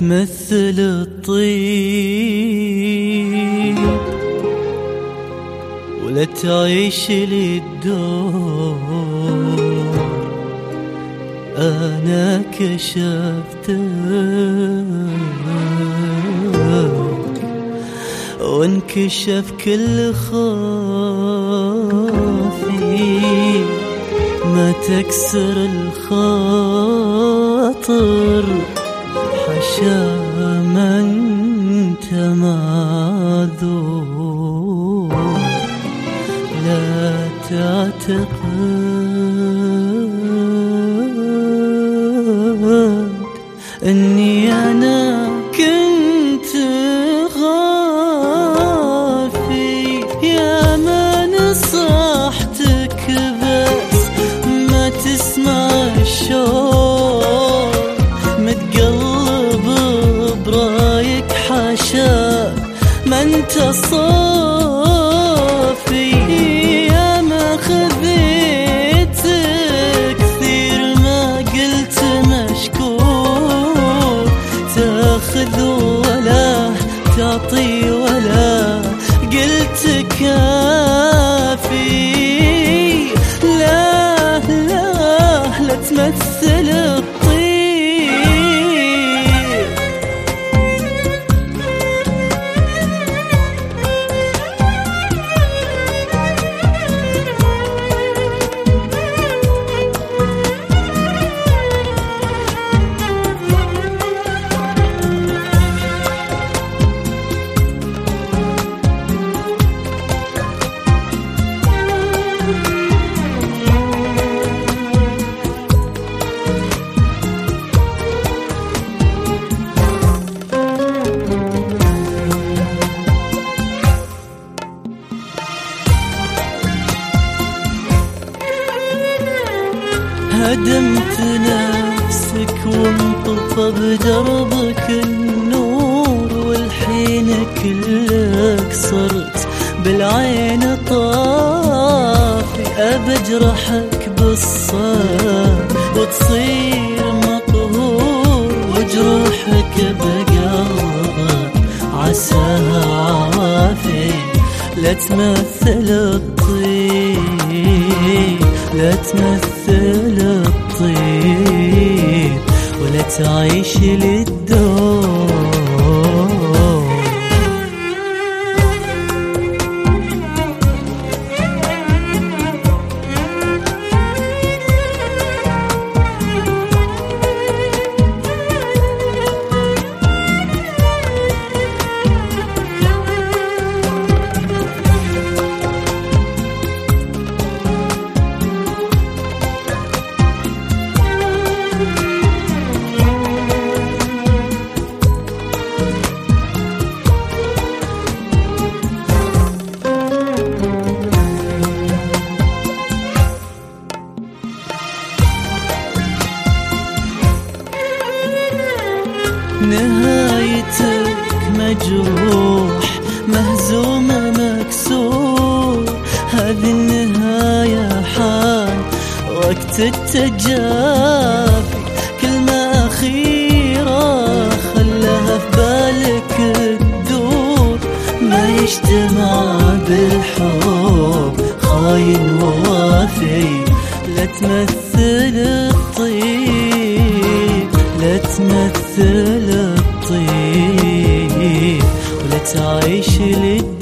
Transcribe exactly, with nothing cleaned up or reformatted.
تمثل الطيب ولا تعيش للدور. أنا كشفتك وانكشف كل خافي، ما تكسر الخاطر حشا من تماذور. لا تعتقد أني أنا كنت غافي، يا ما نصحتك بس ما تسمع الشوق، متقلب برايك حاشا ما انت صافي. يا ما خذيت كثير ما قلت مشكور، تاخذ ولا تعطي ولا قلت كافي. لا لا لا تمثل الطيب. هدمت نفسك وانطفى بدربك النور، والحين كلك صرت بالعين طافي. أبجرحك بالصبر وتصير مقهور، وجروحك بقلبك عساها عوافي. لا تمثل الطيب، لا تمثل الطيب ولا تعيش للدور. نهايتك مجروح مهزوم مكسور، هذه النهاية حان وقت التجافي. كلمة أخيرة خلاها في بالك تدور، ما يجتمع بالحب خاين ووافي. لا تمثل الطيب، لا تمثل الطيب ولا تعيش للدنيا.